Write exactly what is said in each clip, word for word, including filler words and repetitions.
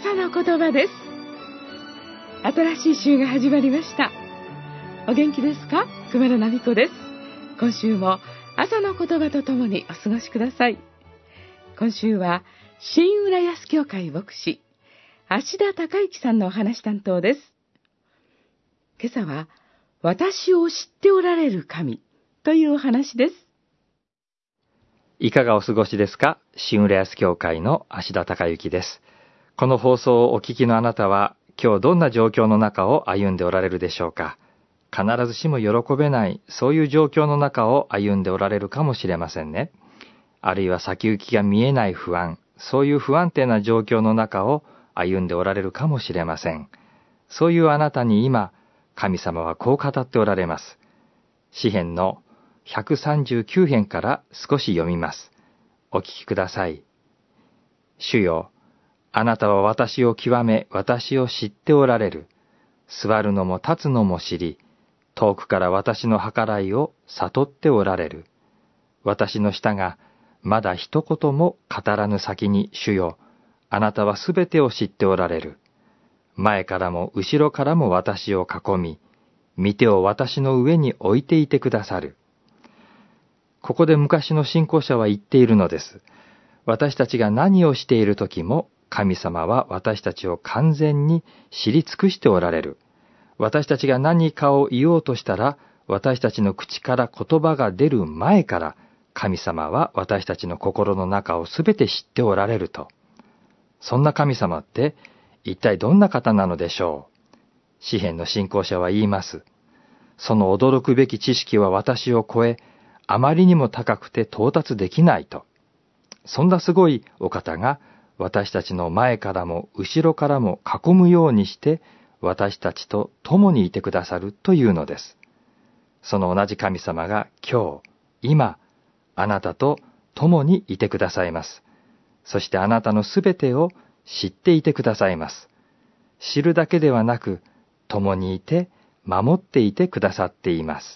朝の言葉です。新しい週が始まりました。お元気ですか？熊野奈美子です。今週も朝の言葉とともにお過ごしください。今週は新浦安教会牧師芦田孝之さんのお話担当です。今朝は私を知っておられる神というお話です。 いかがお過ごしですか？新浦安教会の芦田孝之です。この放送をお聞きのあなたは、今日どんな状況の中を歩んでおられるでしょうか？必ずしも喜べない、そういう状況の中を歩んでおられるかもしれませんね。あるいは先行きが見えない不安、そういう不安定な状況の中を歩んでおられるかもしれません。そういうあなたに今、神様はこう語っておられます。詩編のひゃくさんじゅうきゅう編から少し読みます。お聞きください。主よ、あなたは私を極め、私を知っておられる。座るのも立つのも知り、遠くから私の計らいを悟っておられる。私の舌がまだ一言も語らぬ先に、主よ、あなたはすべてを知っておられる。前からも後ろからも私を囲み、御手を私の上に置いていてくださる。ここで昔の信仰者は言っているのです。私たちが何をしている時も、神様は私たちを完全に知り尽くしておられる。私たちが何かを言おうとしたら、私たちの口から言葉が出る前から、神様は私たちの心の中をすべて知っておられると。そんな神様って、一体どんな方なのでしょう？詩編の信仰者は言います。その驚くべき知識は私を超え、あまりにも高くて到達できないと。そんなすごいお方が私たちの前からも後ろからも囲むようにして私たちと共にいてくださるというのです。その同じ神様が今日、今、あなたと共にいてくださいます。そしてあなたのすべてを知っていてくださいます。知るだけではなく、共にいて守っていてくださっています。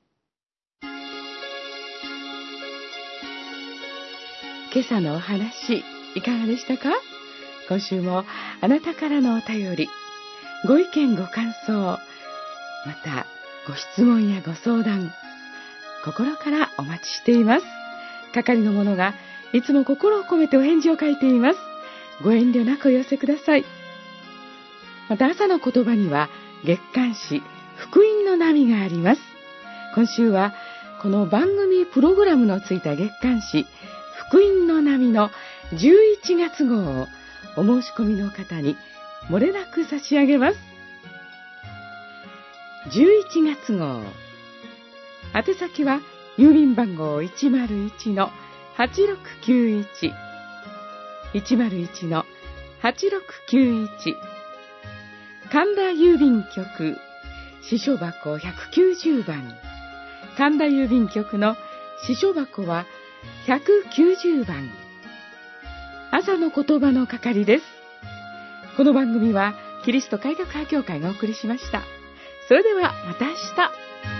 今朝のお話、いかがでしたか？今週もあなたからのお便り、ご意見ご感想、またご質問やご相談、心からお待ちしています。係の者がいつも心を込めてお返事を書いています。ご遠慮なくお寄せください。また朝の言葉には月刊誌福音の波があります。今週はこの番組プログラムのついた月刊誌福音の波のじゅういちがつ号をお申し込みの方に漏れなく差し上げます。じゅういちがつ号、宛先は郵便番号 いちまるいちのはちろくきゅういち いちまるいちのはちろくきゅういち、神田郵便局支所箱ひゃくきゅうじゅうばん、神田郵便局の支所箱はひゃくきゅうじゅうばん、朝の言葉の係です。この番組はキリスト改革派教会がお送りしました。それではまた明日。